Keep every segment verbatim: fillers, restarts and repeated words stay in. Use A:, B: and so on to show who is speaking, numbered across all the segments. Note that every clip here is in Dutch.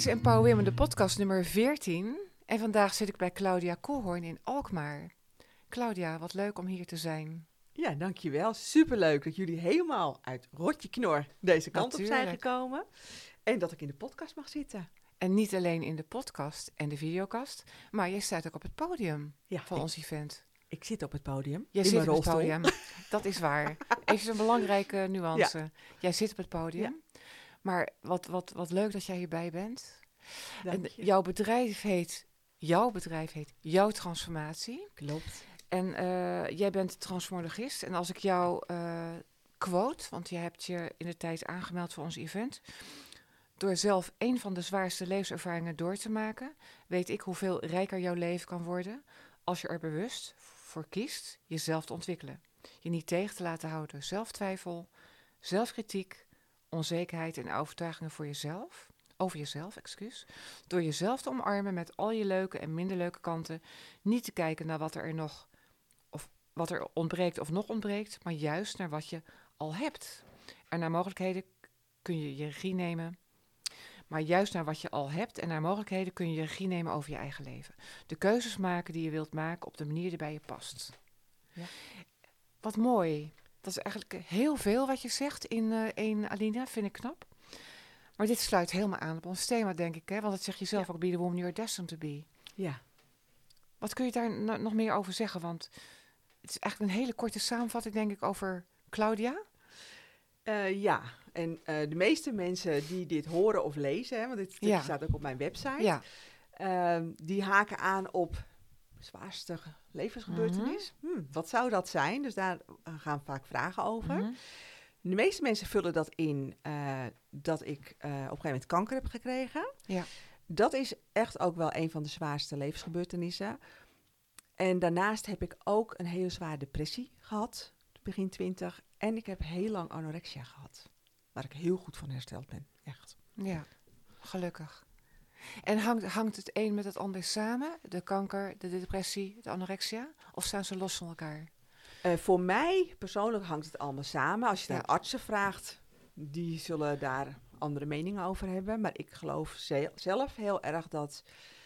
A: is Empower Women, de podcast nummer veertien. En vandaag zit ik bij Claudia Koolhoorn in Alkmaar. Claudia, wat leuk om hier te zijn.
B: Ja, dankjewel. Superleuk dat jullie helemaal uit Rotje Knor deze kant
A: Natuurlijk.
B: op zijn gekomen. En dat ik in de podcast mag zitten.
A: En niet alleen in de podcast en de videocast, maar jij staat ook op het podium
B: Ja,
A: van
B: ik,
A: ons event.
B: ik zit op het podium.
A: Jij
B: in
A: zit
B: mijn
A: op het
B: rolstoel.
A: podium, dat is waar. Even een belangrijke nuance. Jij zit op het podium, maar wat, wat, wat leuk dat jij hierbij bent.
B: Dank
A: En
B: je.
A: jouw bedrijf heet, jouw bedrijf heet Jouw Transformatie.
B: Klopt.
A: En uh, jij bent transformologist. En als ik jou uh, quote, want je hebt je in de tijd aangemeld voor ons event. Door zelf een van de zwaarste levenservaringen door te maken, weet ik hoeveel rijker jouw leven kan worden als je er bewust voor kiest jezelf te ontwikkelen. Je niet tegen te laten houden. Zelftwijfel, zelfkritiek, onzekerheid en overtuigingen voor jezelf. Over jezelf, excuus. Door jezelf te omarmen met al je leuke en minder leuke kanten. Niet te kijken naar wat er, er nog of wat er ontbreekt of nog ontbreekt, maar juist naar wat je al hebt. En naar mogelijkheden kun je je regie nemen. Maar juist naar wat je al hebt en naar mogelijkheden kun je je regie nemen over je eigen leven. De keuzes maken die je wilt maken op de manier die bij je past.
B: Ja.
A: Wat mooi. Dat is eigenlijk heel veel wat je zegt in uh, één alinea, vind ik knap. Maar dit sluit helemaal aan op ons thema, denk ik. Hè? Want dat zeg je zelf
B: Ja.
A: ook, be the woman you are destined to be.
B: Ja.
A: Wat kun je daar no- nog meer over zeggen? Want het is eigenlijk een hele korte samenvatting, denk ik, over Claudia.
B: Uh, ja, en uh, de meeste mensen die dit horen of lezen, hè, want dit stukje
A: Ja.
B: staat ook op mijn website,
A: Ja.
B: uh, die haken aan op zwaarste levensgebeurtenis.
A: Mm-hmm.
B: Hm, wat zou dat zijn? Dus daar gaan vaak vragen over.
A: Mm-hmm.
B: De meeste mensen vullen dat in uh, dat ik uh, op een gegeven moment kanker heb gekregen.
A: Ja.
B: Dat is echt ook wel een van de zwaarste levensgebeurtenissen. En daarnaast heb ik ook een hele zware depressie gehad, begin twintig. En ik heb heel lang anorexia gehad, waar ik heel goed van hersteld ben, echt.
A: Ja, gelukkig. En hangt, hangt het een met het ander samen? De kanker, de depressie, de anorexia? Of staan ze los van elkaar?
B: Uh, voor mij persoonlijk hangt het allemaal samen. Als je
A: Ja.
B: naar artsen vraagt, die zullen daar andere meningen over hebben. Maar ik geloof ze- zelf heel erg dat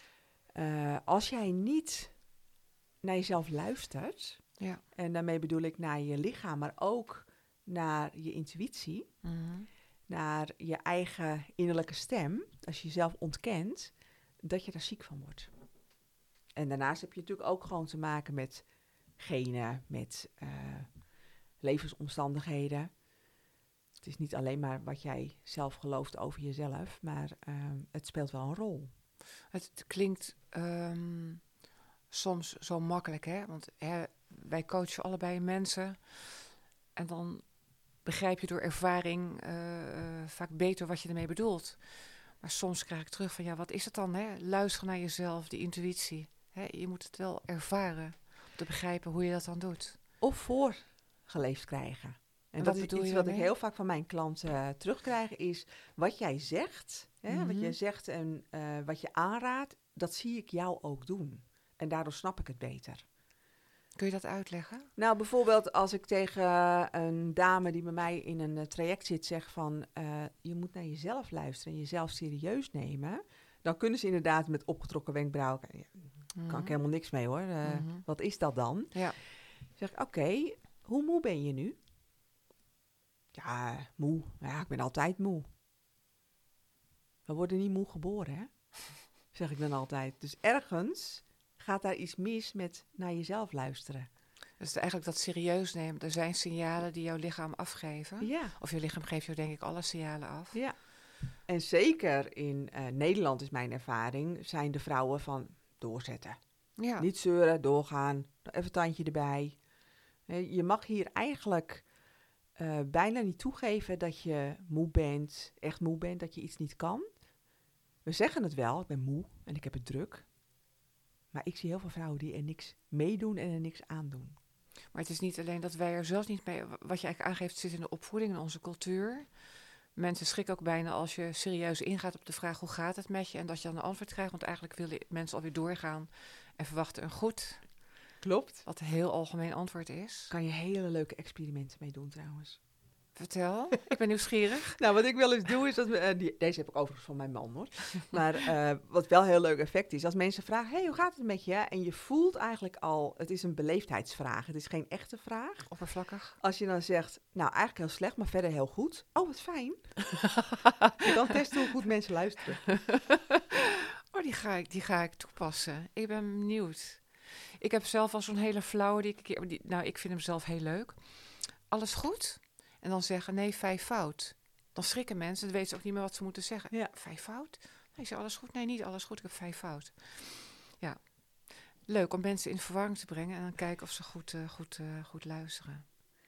B: uh, als jij niet naar jezelf luistert,
A: Ja.
B: en daarmee bedoel ik naar je lichaam, maar ook naar je intuïtie,
A: Mm-hmm.
B: naar je eigen innerlijke stem, als je jezelf ontkent, dat je daar ziek van wordt. En daarnaast heb je natuurlijk ook gewoon te maken met genen, met uh, levensomstandigheden. Het is niet alleen maar wat jij zelf gelooft over jezelf, maar uh, het speelt wel een rol.
A: Het, het klinkt um, soms zo makkelijk, hè? Want hè, wij coachen allebei mensen en dan begrijp je door ervaring uh, uh, vaak beter wat je ermee bedoelt. Maar soms krijg ik terug van, ja, wat is het dan? Hè? Luister naar jezelf, die intuïtie. Hè? Je moet het wel ervaren om te begrijpen hoe je dat dan doet.
B: Of voorgeleefd krijgen. En,
A: en
B: dat
A: wat
B: is
A: bedoel
B: iets
A: je
B: wat
A: daarmee?
B: ik heel vaak van mijn klanten uh, terugkrijg, is wat jij zegt, hè,
A: Mm-hmm.
B: wat jij zegt en uh, wat je aanraadt, dat zie ik jou ook doen. En daardoor snap ik het beter.
A: Kun je dat uitleggen?
B: Nou, bijvoorbeeld als ik tegen uh, een dame die bij mij in een uh, traject zit zeg van, uh, je moet naar jezelf luisteren en jezelf serieus nemen, dan kunnen ze inderdaad met opgetrokken wenkbrauwen, ja,
A: Mm-hmm.
B: kan ik helemaal niks mee hoor, uh,
A: Mm-hmm.
B: wat is dat dan?
A: Ja.
B: Zeg ik, oké, okay, hoe moe ben je nu? Ja, moe. Ja, ik ben altijd moe. We worden niet moe geboren, hè? Zeg ik dan altijd. Dus ergens gaat daar iets mis met naar jezelf luisteren.
A: Dus eigenlijk dat serieus nemen. Er zijn signalen die jouw lichaam afgeven.
B: Ja.
A: Of je lichaam geeft jou denk ik alle signalen af.
B: Ja. En zeker in uh, Nederland is mijn ervaring, zijn de vrouwen van doorzetten.
A: Ja.
B: Niet zeuren, doorgaan, even een tandje erbij. Je mag hier eigenlijk uh, bijna niet toegeven dat je moe bent, echt moe bent, dat je iets niet kan. We zeggen het wel, ik ben moe en ik heb het druk. Maar ik zie heel veel vrouwen die er niks meedoen en er niks aandoen.
A: Maar het is niet alleen dat wij er zelfs niet mee... Wat je eigenlijk aangeeft zit in de opvoeding, in onze cultuur. Mensen schrikken ook bijna als je serieus ingaat op de vraag hoe gaat het met je. En dat je dan een antwoord krijgt, want eigenlijk willen mensen alweer doorgaan en verwachten een goed.
B: Klopt.
A: Wat een heel algemeen antwoord is.
B: Kan je hele leuke experimenten mee doen trouwens.
A: Vertel, ik ben nieuwsgierig.
B: Nou, wat ik wel eens doe is dat... we, eh, die, deze heb ik overigens van mijn man, hoor. Maar uh, wat wel heel leuk effect is, als mensen vragen... hey, hoe gaat het met je? En je voelt eigenlijk al... Het is een beleefdheidsvraag. Het is geen echte vraag.
A: Oppervlakkig.
B: Als je dan zegt, nou, eigenlijk heel slecht, maar verder heel goed. Oh, wat fijn. Je kan testen hoe goed mensen luisteren.
A: Oh, die ga ik, die ga ik toepassen. Ik ben benieuwd. Ik heb zelf al zo'n hele flauwe... Die ik, een keer, die, nou, ik vind hem zelf heel leuk. Alles goed? En dan zeggen, nee, vijf fout. Dan schrikken mensen, dan weten ze ook niet meer wat ze moeten zeggen.
B: Ja.
A: Vijf fout? Nee, ik zeg, alles goed? Nee, niet alles goed, ik heb vijf fout. Ja, leuk om mensen in verwarring te brengen... en dan kijken of ze goed, uh, goed, uh, goed luisteren.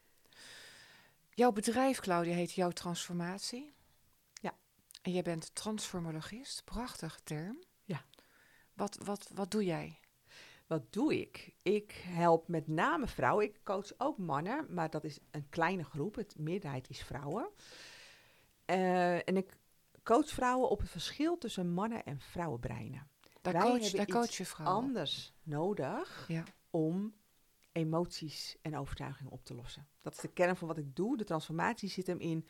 A: Jouw bedrijf, Claudia, heet Jouw Transformatie.
B: Ja.
A: En jij bent transformologist, prachtige term.
B: Ja.
A: Wat, wat, wat doe jij?
B: Wat doe ik? Ik help met name vrouwen. Ik coach ook mannen, maar dat is een kleine groep. Het meerderheid is vrouwen. Uh, en ik coach vrouwen op het verschil tussen mannen- en vrouwenbreinen.
A: Daar
B: Wij
A: coach,
B: hebben
A: daar coach
B: iets
A: je vrouwen.
B: anders nodig
A: Ja.
B: om emoties en overtuigingen op te lossen. Dat is de kern van wat ik doe. De transformatie zit hem in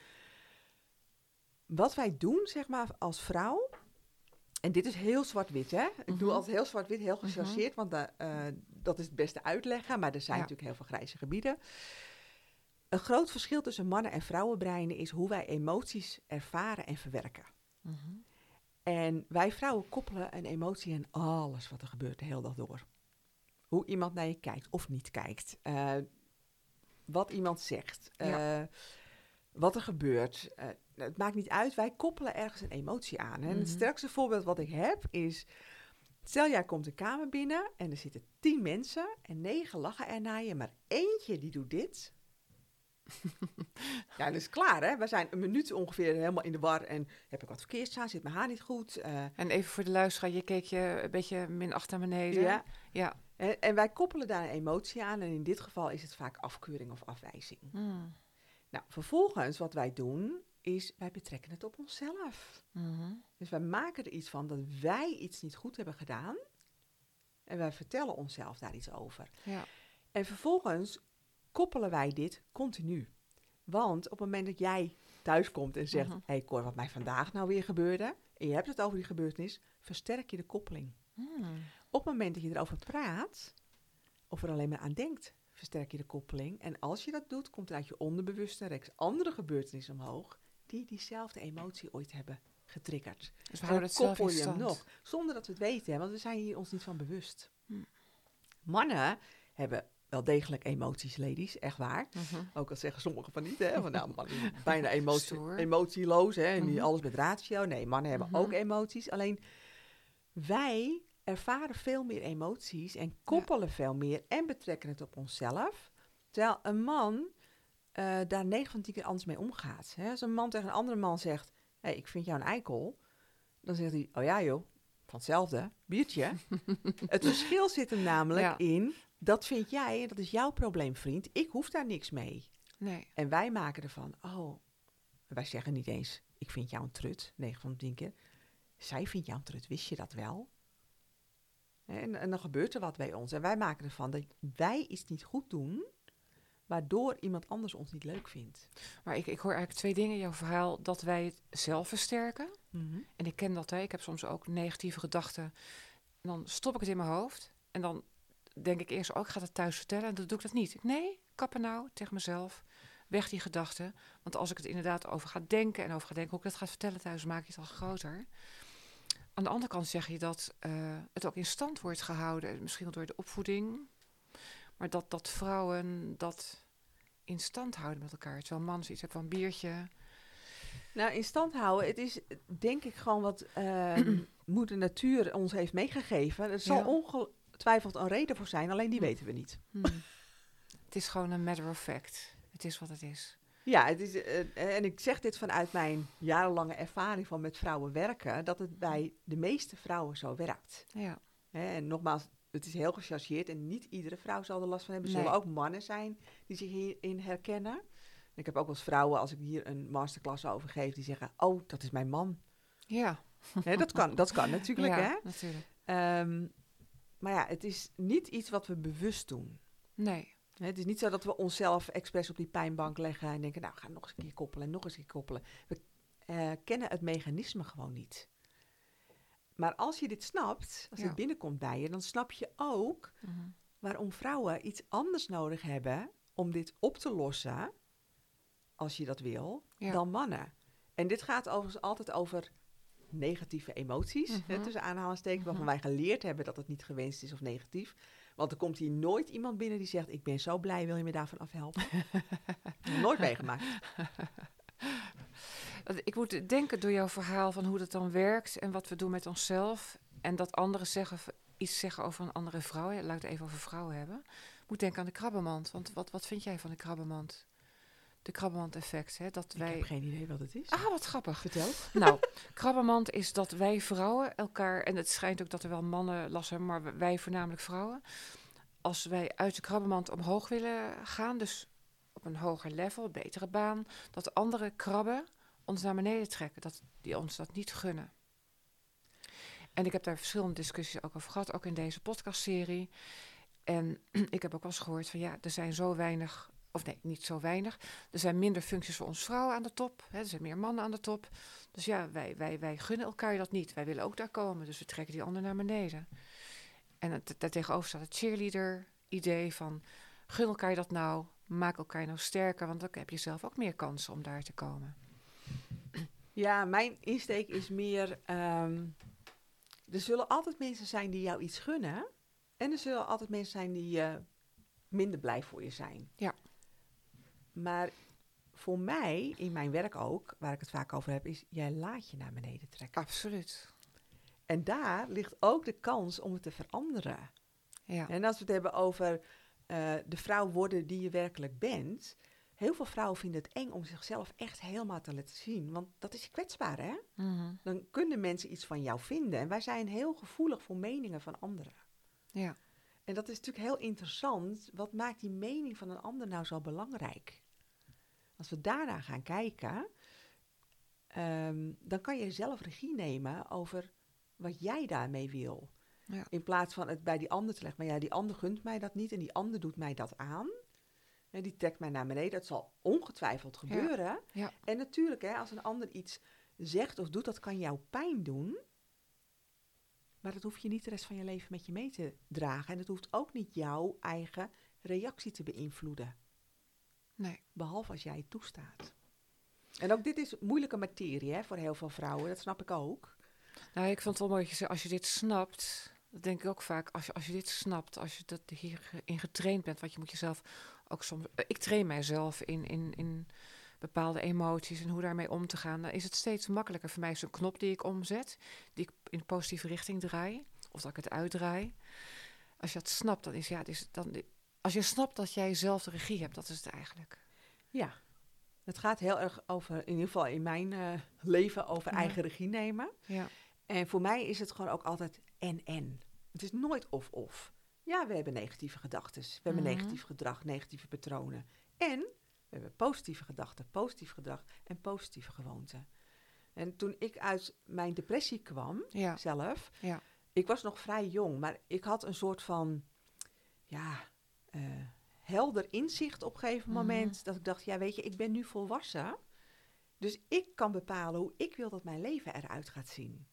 B: wat wij doen, zeg maar, als vrouw. En dit is heel zwart-wit, hè? Ik
A: Mm-hmm.
B: doe altijd heel zwart-wit, heel gechargeerd, mm-hmm. want uh, uh, dat is het beste uitleggen. Maar er zijn ja. natuurlijk heel veel grijze gebieden. Een groot verschil tussen mannen- en vrouwenbreinen is hoe wij emoties ervaren en verwerken.
A: Mm-hmm.
B: En wij vrouwen koppelen een emotie aan alles wat er gebeurt de hele dag door. Hoe iemand naar je kijkt of niet kijkt. Uh, wat iemand zegt. Uh, ja. Wat er gebeurt. Uh, het maakt niet uit, wij koppelen ergens een emotie aan. Hè? Mm-hmm. En het sterkste voorbeeld wat ik heb is... Stel, jij komt de kamer binnen en er zitten tien mensen... en negen lachen er naar je, maar eentje die doet dit... Ja, dat is klaar, hè? We zijn een minuut ongeveer helemaal in de war... en heb ik wat verkeerd staan, zit mijn haar niet goed. Uh,
A: en even voor de luisteraar, je keek je een beetje minacht naar beneden.
B: Ja.
A: ja.
B: En, en wij koppelen daar een emotie aan... en in dit geval is het vaak afkeuring of afwijzing.
A: Mm.
B: Nou, vervolgens wat wij doen... is wij betrekken het op onszelf.
A: Mm-hmm.
B: Dus wij maken er iets van dat wij iets niet goed hebben gedaan. En wij vertellen onszelf daar iets over.
A: Ja.
B: En vervolgens koppelen wij dit continu. Want op het moment dat jij thuis komt en zegt...
A: Mm-hmm.
B: Hé hey Cor, wat mij vandaag nou weer gebeurde... en je hebt het over die gebeurtenis... versterk je de koppeling.
A: Mm.
B: Op het moment dat je erover praat... of er alleen maar aan denkt... versterk je de koppeling. En als je dat doet, komt er uit je onderbewuste... reeks andere gebeurtenissen omhoog... die diezelfde emotie ooit hebben getriggerd.
A: Dus we houden het zelf in stand.
B: Nog, zonder dat we het weten, hè, want we zijn hier ons niet van bewust.
A: Hm.
B: Mannen hebben wel degelijk emoties, ladies, echt waar.
A: Mm-hmm.
B: Ook al zeggen sommigen van niet, hè, van nou, mannen bijna emotie, emotieloos, hè, en mm-hmm. niet alles met ratio. Nee, mannen hebben mm-hmm. ook emoties. Alleen wij ervaren veel meer emoties en koppelen ja. veel meer en betrekken het op onszelf. Terwijl een man uh, daar negen van tien keer anders mee omgaat. Hè? Als een man tegen een andere man zegt... Hé, hey, ik vind jou een eikel. Dan zegt hij, oh ja joh, van hetzelfde, biertje. Het verschil zit hem namelijk ja. in... Dat vind jij en dat is jouw probleem, vriend. Ik hoef daar niks mee.
A: Nee.
B: En wij maken ervan, oh... Wij zeggen niet eens, ik vind jou een trut, negen van de tien keer. Zij vindt jou een trut, wist je dat wel? En, en dan gebeurt er wat bij ons. En wij maken ervan dat wij iets niet goed doen... waardoor iemand anders ons niet leuk vindt.
A: Maar ik, ik hoor eigenlijk twee dingen in jouw verhaal. Dat wij het zelf versterken.
B: Mm-hmm.
A: En ik ken dat, hè. Ik heb soms ook negatieve gedachten. En dan stop ik het in mijn hoofd. En dan denk ik eerst, oh, ik ga het thuis vertellen. En dan doe ik dat niet. Nee, kappen nou tegen mezelf. Weg die gedachten. Want als ik het inderdaad over ga denken... en over ga denken hoe ik dat ga vertellen thuis... maak je het al groter. Aan de andere kant zeg je dat uh, het ook in stand wordt gehouden. Misschien wel door de opvoeding... Maar dat, dat vrouwen dat in stand houden met elkaar. Terwijl mannen zoiets hebben van biertje.
B: Nou, in stand houden, het is denk ik gewoon wat uh, moeder natuur ons heeft meegegeven. Er zal ja. ongetwijfeld een reden voor zijn, alleen die hm. weten we niet.
A: Hm. Het is gewoon een matter of fact. Het is wat het is.
B: Ja, het is, uh, en ik zeg dit vanuit mijn jarenlange ervaring van met vrouwen werken... dat het bij de meeste vrouwen zo werkt.
A: Ja.
B: Hè, en nogmaals... Het is heel gechargeerd en niet iedere vrouw zal er last van hebben. Er
A: nee.
B: zullen ook mannen zijn die zich hierin herkennen. En ik heb ook wel eens vrouwen, als ik hier een masterclass over geef, die zeggen, oh, dat is mijn man.
A: Ja.
B: He, dat, kan, dat kan natuurlijk,
A: ja,
B: hè?
A: natuurlijk.
B: Um, maar ja, het is niet iets wat we bewust doen.
A: Nee.
B: Hè, het is niet zo dat we onszelf expres op die pijnbank leggen en denken, nou, ga nog eens een keer koppelen en nog eens een keer koppelen. We uh, kennen het mechanisme gewoon niet. Maar als je dit snapt, als
A: Ja.
B: het binnenkomt bij je, dan snap je ook
A: Mm-hmm.
B: waarom vrouwen iets anders nodig hebben om dit op te lossen, als je dat wil,
A: Ja.
B: dan mannen. En dit gaat overigens altijd over negatieve emoties,
A: Mm-hmm.
B: hè, tussen aanhalingstekens, waarvan
A: Mm-hmm.
B: wij geleerd hebben dat het niet gewenst is of negatief. Want er komt hier nooit iemand binnen die zegt, ik ben zo blij, wil je me daarvan afhelpen? Nooit meegemaakt.
A: Ik moet denken door jouw verhaal van hoe dat dan werkt en wat we doen met onszelf. En dat anderen zeggen, iets zeggen over een andere vrouw. Ja, laat ik het even over vrouwen hebben. Ik moet denken aan de krabbenmand. Want wat, wat vind jij van de krabbenmand? De krabbenmand-effect. Hè? Dat wij...
B: Ik heb geen idee wat het is.
A: Ah, wat grappig.
B: Vertel.
A: Nou, krabbenmand is dat wij vrouwen elkaar... En het schijnt ook dat er wel mannen last hebben, maar wij voornamelijk vrouwen. Als wij uit de krabbenmand omhoog willen gaan, dus op een hoger level, een betere baan, dat andere krabben ons naar beneden trekken, dat die ons dat niet gunnen. En ik heb daar verschillende discussies ook over gehad, ook in deze podcastserie. En ik heb ook wel eens gehoord van ja, er zijn zo weinig, of nee, niet zo weinig, er zijn minder functies voor ons vrouwen aan de top, hè, er zijn meer mannen aan de top. Dus ja, wij, wij, wij gunnen elkaar dat niet. Wij willen ook daar komen, dus we trekken die ander naar beneden. En het, daartegenover staat het cheerleader-idee van gun elkaar dat nou, maak elkaar nou sterker, want dan heb je zelf ook meer kansen om daar te komen.
B: Ja, mijn insteek is meer, um, er zullen altijd mensen zijn die jou iets gunnen. En er zullen altijd mensen zijn die uh, minder blij voor je zijn.
A: Ja.
B: Maar voor mij, in mijn werk ook, waar ik het vaak over heb, is jij laat je naar beneden trekken.
A: Absoluut.
B: En daar ligt ook de kans om het te veranderen.
A: Ja.
B: En als we het hebben over uh, de vrouw worden die je werkelijk bent. Heel veel vrouwen vinden het eng om zichzelf echt helemaal te laten zien. Want dat is kwetsbaar, hè?
A: Mm-hmm.
B: Dan kunnen mensen iets van jou vinden. En wij zijn heel gevoelig voor meningen van anderen.
A: Ja.
B: En dat is natuurlijk heel interessant. Wat maakt die mening van een ander nou zo belangrijk? Als we daarna gaan kijken, um, dan kan je zelf regie nemen over wat jij daarmee wil.
A: Ja.
B: In plaats van het bij die ander te leggen. Maar ja, die ander gunt mij dat niet en die ander doet mij dat aan. En die trekt mij naar beneden. Dat zal ongetwijfeld gebeuren.
A: Ja. Ja.
B: En natuurlijk, hè, als een ander iets zegt of doet, dat kan jou pijn doen. Maar dat hoef je niet de rest van je leven met je mee te dragen. En het hoeft ook niet jouw eigen reactie te beïnvloeden.
A: Nee.
B: Behalve als jij het toestaat. En ook dit is moeilijke materie, hè, voor heel veel vrouwen. Dat snap ik ook.
A: Nou, ik vond het wel mooi dat je zei, als je dit snapt, dat denk ik ook vaak, als je, als je dit snapt, als je dat hierin getraind bent, want je moet jezelf ook soms, ik train mijzelf in, in, in bepaalde emoties en hoe daarmee om te gaan, dan is het steeds makkelijker. Voor mij is een knop die ik omzet, die ik in de positieve richting draai, of dat ik het uitdraai. Als je dat snapt, dan is ja, is dan, als je snapt dat jij zelf de regie hebt, dat is het eigenlijk.
B: Ja, het gaat heel erg over, in ieder geval in mijn uh, leven, over
A: Ja.
B: eigen regie nemen.
A: Ja.
B: En voor mij is het gewoon ook altijd en-en. Het is nooit of-of. Ja, we hebben negatieve gedachten. We hebben
A: Mhm.
B: negatief gedrag, negatieve patronen. En we hebben positieve gedachten, positief gedrag en positieve gewoonten. En toen ik uit mijn depressie kwam,
A: Ja.
B: zelf,
A: Ja.
B: ik was nog vrij jong, maar ik had een soort van, ja, uh, helder inzicht op een gegeven
A: Mhm.
B: moment. Dat ik dacht, ja, weet je, ik ben nu volwassen. Dus ik kan bepalen hoe ik wil dat mijn leven eruit gaat zien.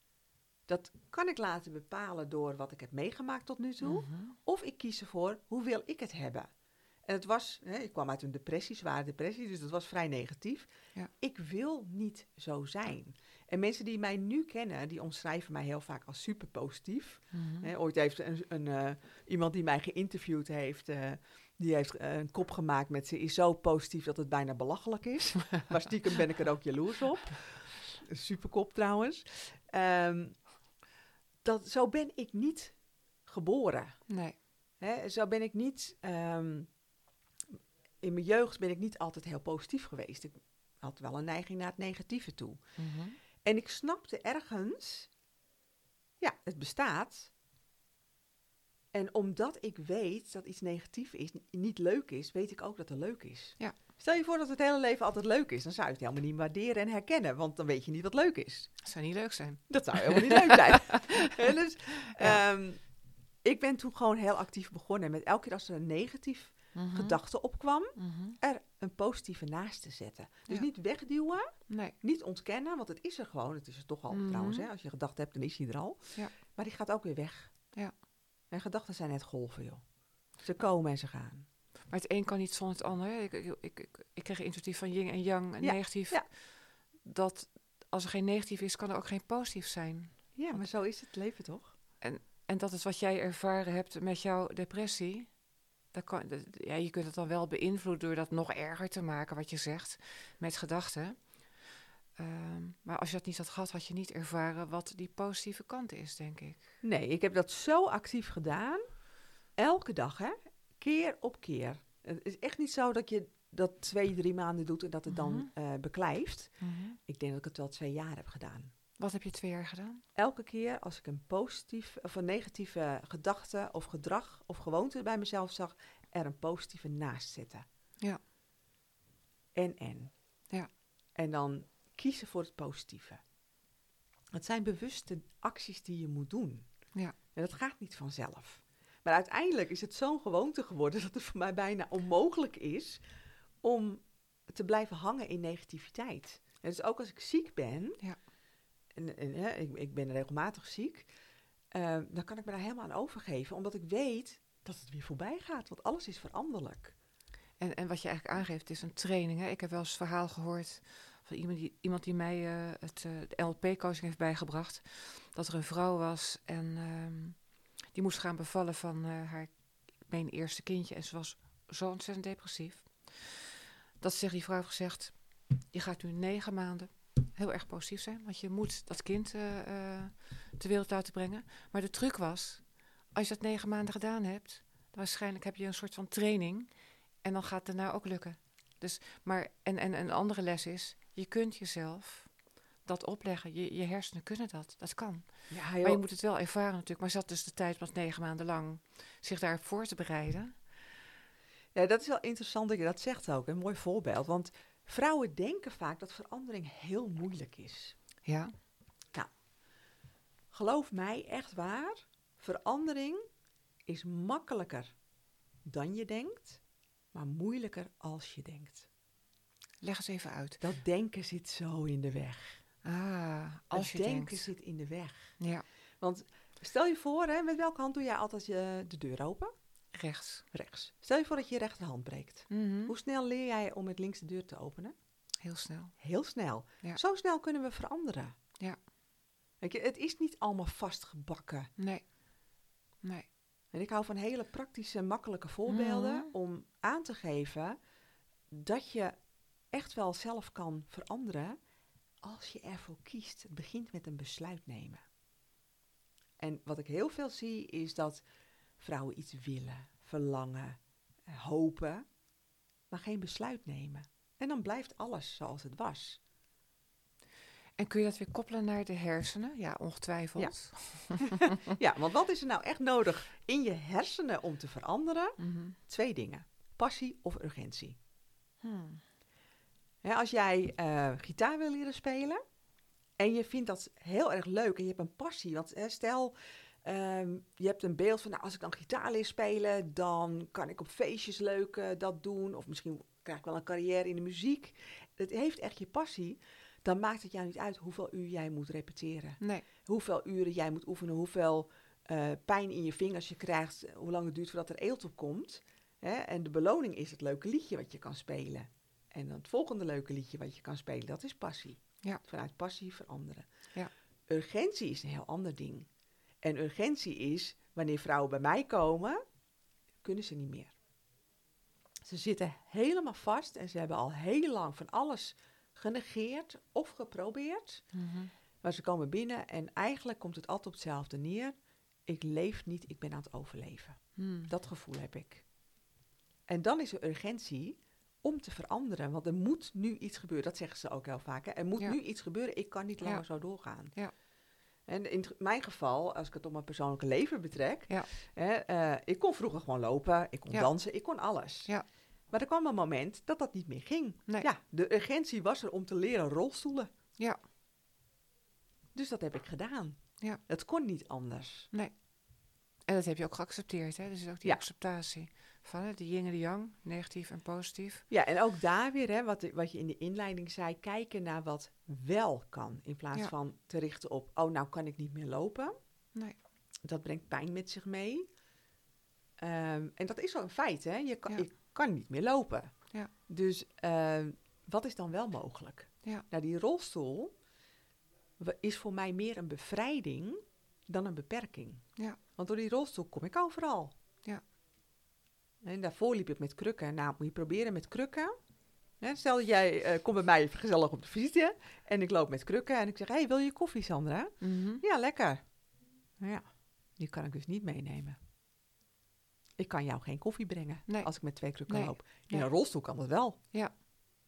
B: Dat kan ik laten bepalen door wat ik heb meegemaakt tot nu toe.
A: Mm-hmm.
B: Of ik kies ervoor, hoe wil ik het hebben? En het was, hè, ik kwam uit een depressie, zware depressie, dus dat was vrij negatief.
A: Ja.
B: Ik wil niet zo zijn. En mensen die mij nu kennen, die omschrijven mij heel vaak als super positief.
A: Mm-hmm.
B: Hè, ooit heeft een, een, uh, iemand die mij geïnterviewd heeft, uh, die heeft uh, een kop gemaakt met ze is zo positief dat het bijna belachelijk is. Maar stiekem ben ik er ook jaloers op. Een superkop trouwens. Um, dat, zo ben ik niet geboren.
A: Nee.
B: Hè, zo ben ik niet... Um, in mijn jeugd ben ik niet altijd heel positief geweest. Ik had wel een neiging naar het negatieve toe.
A: Mm-hmm.
B: En ik snapte ergens... Ja, het bestaat. En omdat ik weet dat iets negatief is, niet leuk is, weet ik ook dat het leuk is.
A: Ja.
B: Stel je voor dat het hele leven altijd leuk is. Dan zou je het helemaal niet waarderen en herkennen. Want dan weet je niet wat leuk is.
A: Dat zou niet leuk zijn.
B: Dat zou helemaal niet leuk zijn. He, dus,
A: Ja.
B: um, ik ben toen gewoon heel actief begonnen. Met elke keer als er een negatief
A: Mhm.
B: gedachte opkwam,
A: Mhm.
B: er een positieve naast te zetten. Dus
A: Ja.
B: niet wegduwen,
A: Nee.
B: niet ontkennen, want het is er gewoon. Het is er toch al
A: Mhm.
B: trouwens, hè? Als je gedachte hebt, dan is hij er al.
A: Ja.
B: Maar die gaat ook weer weg.
A: Ja.
B: En gedachten zijn net golven, joh. Ze komen en ze gaan.
A: Maar het een kan niet zonder het ander. Hè. Ik, ik, ik, ik, ik kreeg intuïtief van yin en yang, en
B: Ja,
A: negatief.
B: ja.
A: Dat als er geen negatief is, kan er ook geen positief zijn.
B: Ja, maar zo is het leven toch?
A: En dat is wat jij ervaren hebt met jouw depressie. Dat kan, dat- ja, je kunt het dan wel beïnvloeden door dat nog erger te maken, wat je zegt, met gedachten. Ehm, maar als je dat niet had gehad, had je niet ervaren wat die positieve kant is, denk ik.
B: Nee, ik heb dat zo actief gedaan. Elke dag, hè? Keer op keer. Het is echt niet zo dat je dat twee, drie maanden doet en dat het dan
A: Mhm.
B: eh, beklijft.
A: Mhm.
B: Ik denk dat ik het wel twee jaar heb gedaan.
A: Wat heb je twee jaar gedaan?
B: Elke keer als ik een positief of een negatieve gedachte of gedrag of gewoonte bij mezelf zag, er een positieve naast zetten.
A: Ja.
B: En en.
A: Ja.
B: En dan kiezen voor het positieve. Het zijn bewuste acties die je moet doen.
A: Ja.
B: En dat gaat niet vanzelf. Maar uiteindelijk is het zo'n gewoonte geworden dat het voor mij bijna onmogelijk is om te blijven hangen in negativiteit. En dus ook als ik ziek ben,
A: Ja.
B: en, en hè, ik, ik ben regelmatig ziek, uh, dan kan ik me daar helemaal aan overgeven, omdat ik weet dat het weer voorbij gaat, want alles is veranderlijk.
A: En, en wat je eigenlijk aangeeft is een training. Hè? Ik heb wel eens het verhaal gehoord van iemand die, iemand die mij uh, het uh, de N L P-coaching heeft bijgebracht. Dat er een vrouw was en um, die moest gaan bevallen van uh, haar, mijn eerste kindje. En ze was zo ontzettend depressief. Dat ze tegen die vrouw heeft gezegd, je gaat nu negen maanden heel erg positief zijn. Want je moet dat kind uh, uh, ter wereld laten brengen. Maar de truc was, als je dat negen maanden gedaan hebt, dan waarschijnlijk heb je een soort van training. En dan gaat het daarna ook lukken. Dus, maar, en, en een andere les is, je kunt jezelf dat opleggen. Je, je hersenen kunnen dat. Dat kan.
B: Ja,
A: maar je moet het wel ervaren natuurlijk. Maar ze had dus de tijd om negen maanden lang zich daarop voor te bereiden.
B: Ja, dat is wel interessant dat je dat zegt ook. Een mooi voorbeeld. Want vrouwen denken vaak dat verandering heel moeilijk is.
A: Ja.
B: Nou, geloof mij, echt waar. Verandering is makkelijker dan je denkt, maar moeilijker als je denkt.
A: Leg eens even uit.
B: Dat denken zit zo in de weg.
A: Ah, als
B: dat
A: je
B: denken
A: denkt.
B: zit in de weg.
A: Ja.
B: Want stel je voor, hè, met welke hand doe jij altijd je, de deur open?
A: Rechts.
B: Rechts. Stel je voor dat je je rechterhand breekt.
A: Mm-hmm.
B: Hoe snel leer jij om met links de deur te openen?
A: Heel snel.
B: Heel snel.
A: Ja.
B: Zo snel kunnen we veranderen.
A: Ja.
B: Weet je, het is niet allemaal vastgebakken.
A: Nee. Nee.
B: En ik hou van hele praktische, makkelijke voorbeelden
A: Mm-hmm.
B: om aan te geven dat je echt wel zelf kan veranderen als je ervoor kiest. Het begint met een besluit nemen. En wat ik heel veel zie is dat vrouwen iets willen, verlangen, hopen, maar geen besluit nemen. En dan blijft alles zoals het was.
A: En kun je dat weer koppelen naar de hersenen? Ja, ongetwijfeld.
B: Ja, ja, want wat is er nou echt nodig in je hersenen om te veranderen?
A: Mm-hmm.
B: Twee dingen. Passie of urgentie.
A: Hmm.
B: Ja, als jij uh, gitaar wil leren spelen en je vindt dat heel erg leuk en je hebt een passie. Want hè, stel, um, je hebt een beeld van, nou, als ik dan gitaar leer spelen, dan kan ik op feestjes leuk uh, dat doen. Of misschien krijg ik wel een carrière in de muziek. Het heeft echt je passie. Dan maakt het jou niet uit hoeveel uur jij moet repeteren.
A: Nee.
B: Hoeveel uren jij moet oefenen, hoeveel uh, pijn in je vingers je krijgt, hoe lang het duurt voordat er eelt op komt. Hè? En de beloning is het leuke liedje wat je kan spelen. En dan het volgende leuke liedje wat je kan spelen, dat is passie.
A: Ja.
B: Vanuit passie veranderen.
A: Ja.
B: Urgentie is een heel ander ding. En urgentie is, wanneer vrouwen bij mij komen, kunnen ze niet meer. Ze zitten helemaal vast en ze hebben al heel lang van alles genegeerd of geprobeerd.
A: Mm-hmm.
B: Maar ze komen binnen en eigenlijk komt het altijd op hetzelfde neer. Ik leef niet, ik ben aan het overleven.
A: Mm.
B: Dat gevoel heb ik. En dan is er urgentie om te veranderen. Want er moet nu iets gebeuren. Dat zeggen ze ook heel vaak. Hè? Er moet
A: Ja.
B: nu iets gebeuren. Ik kan niet langer
A: Ja.
B: zo doorgaan.
A: Ja.
B: En in t- mijn geval, als ik het op mijn persoonlijke leven betrek.
A: Ja.
B: Hè, uh, ik kon vroeger gewoon lopen. Ik kon
A: Ja.
B: dansen. Ik kon alles.
A: Ja.
B: Maar er kwam een moment dat dat niet meer ging.
A: Nee.
B: Ja, de urgentie was er om te leren rolstoelen.
A: Ja.
B: Dus dat heb ik gedaan.
A: Ja.
B: Het kon niet anders.
A: Nee. En dat heb je ook geaccepteerd, hè? Dus ook die
B: Ja.
A: acceptatie van hè, de yin en de yang, negatief en positief.
B: Ja, en ook daar weer, hè, wat, wat je in de inleiding zei, kijken naar wat wel kan. In plaats
A: Ja.
B: van te richten op, oh, nou kan ik niet meer lopen.
A: Nee.
B: Dat brengt pijn met zich mee. Um, en dat is wel een feit, hè? Je kan,
A: Ja.
B: je kan niet meer lopen.
A: Ja.
B: Dus uh, wat is dan wel mogelijk?
A: Ja.
B: Nou, die rolstoel is voor mij meer een bevrijding dan een beperking.
A: Ja.
B: Want door die rolstoel kom ik overal.
A: Ja.
B: En daarvoor liep ik met krukken. Nou, moet je proberen met krukken. Hè, stel dat jij uh, komt bij mij even gezellig op de visite en ik loop met krukken en ik zeg, hey, wil je koffie, Sandra?
A: Mm-hmm.
B: Ja, lekker. Nou ja, die kan ik dus niet meenemen. Ik kan jou geen koffie brengen
A: nee.
B: als ik met twee krukken
A: nee.
B: loop. In
A: nee.
B: een rolstoel kan dat wel.
A: Ja.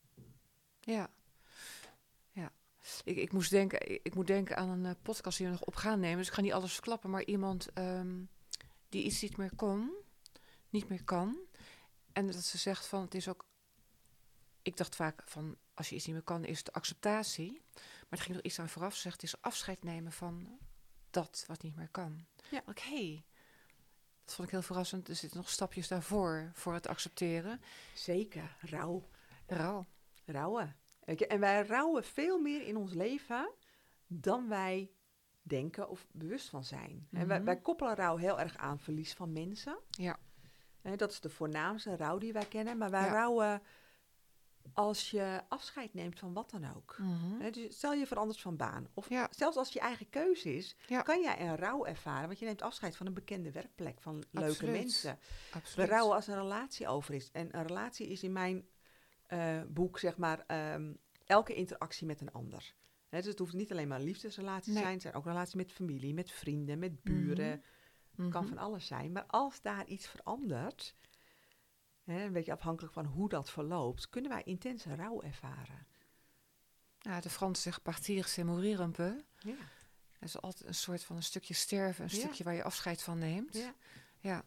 A: Ja. Ja. Ik, ik, moest denken, ik, ik moet denken aan een uh, podcast die we nog op gaan nemen. Dus ik ga niet alles verklappen. Maar iemand um, die iets niet meer kon. Niet meer kan. En dat ze zegt van, het is ook... Ik dacht vaak van, als je iets niet meer kan, is het acceptatie. Maar er ging nog iets aan vooraf. Ze zegt, het is afscheid nemen van dat wat niet meer kan.
B: Ja.
A: Oké. Okay. Dat vond ik heel verrassend. Er zitten nog stapjes daarvoor, voor het accepteren.
B: Zeker, rouw.
A: Rouw.
B: Rouwen. En wij rouwen veel meer in ons leven dan wij denken of bewust van zijn. Mm-hmm. En wij, wij koppelen rouw heel erg aan verlies van mensen.
A: Ja.
B: En dat is de voornaamste rouw die wij kennen. Maar wij
A: ja.
B: rouwen als je afscheid neemt van wat dan ook.
A: Mm-hmm.
B: He, dus stel je verandert van baan. Of
A: ja.
B: zelfs als je eigen keuze is,
A: ja.
B: kan jij een rouw ervaren. Want je neemt afscheid van een bekende werkplek, van
A: Absoluut.
B: leuke mensen.
A: Absoluut.
B: We rouwen als een relatie over is. En een relatie is in mijn uh, boek, zeg maar, um, elke interactie met een ander. He, dus het hoeft niet alleen maar een liefdesrelatie
A: nee.
B: te zijn. Het zijn ook relaties met familie, met vrienden, met buren. Het
A: mm-hmm.
B: kan van alles zijn. Maar als daar iets verandert... He, een beetje afhankelijk van hoe dat verloopt, kunnen wij intense rouw ervaren.
A: Ja, de Fransen zeggen partir, c'est mourir un peu.
B: Ja.
A: Dat is altijd een soort van een stukje sterven, een ja. stukje waar je afscheid van neemt.
B: Ja.
A: ja.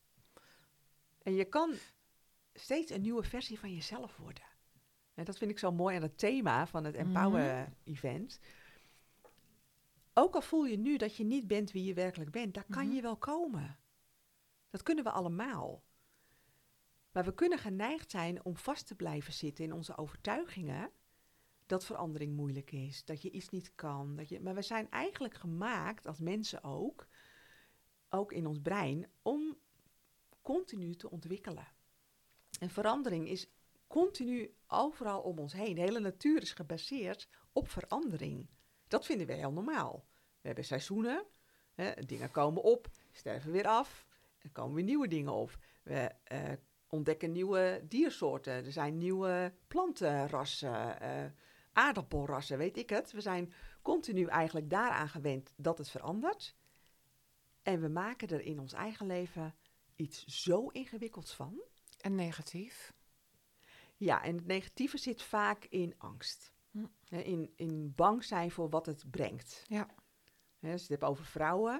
B: En je kan steeds een nieuwe versie van jezelf worden. En dat vind ik zo mooi aan het thema van het Empower-event. Mm. Ook al voel je nu dat je niet bent wie je werkelijk bent, daar kan mm-hmm. je wel komen. Dat kunnen we allemaal. Maar we kunnen geneigd zijn om vast te blijven zitten in onze overtuigingen dat verandering moeilijk is, dat je iets niet kan. Dat je, maar we zijn eigenlijk gemaakt, als mensen ook, ook in ons brein, om continu te ontwikkelen. En verandering is continu overal om ons heen. De hele natuur is gebaseerd op verandering. Dat vinden we heel normaal. We hebben seizoenen, hè, dingen komen op, sterven weer af, er komen weer nieuwe dingen op. We uh, ontdekken nieuwe diersoorten, er zijn nieuwe plantenrassen, uh, aardappelrassen, weet ik het. We zijn continu eigenlijk daaraan gewend dat het verandert. En we maken er in ons eigen leven iets zo ingewikkelds van.
A: En negatief.
B: Ja, en het negatieve zit vaak in angst.
A: Hm.
B: In, in bang zijn voor wat het brengt.
A: Ja.
B: He, als je het hebt over vrouwen,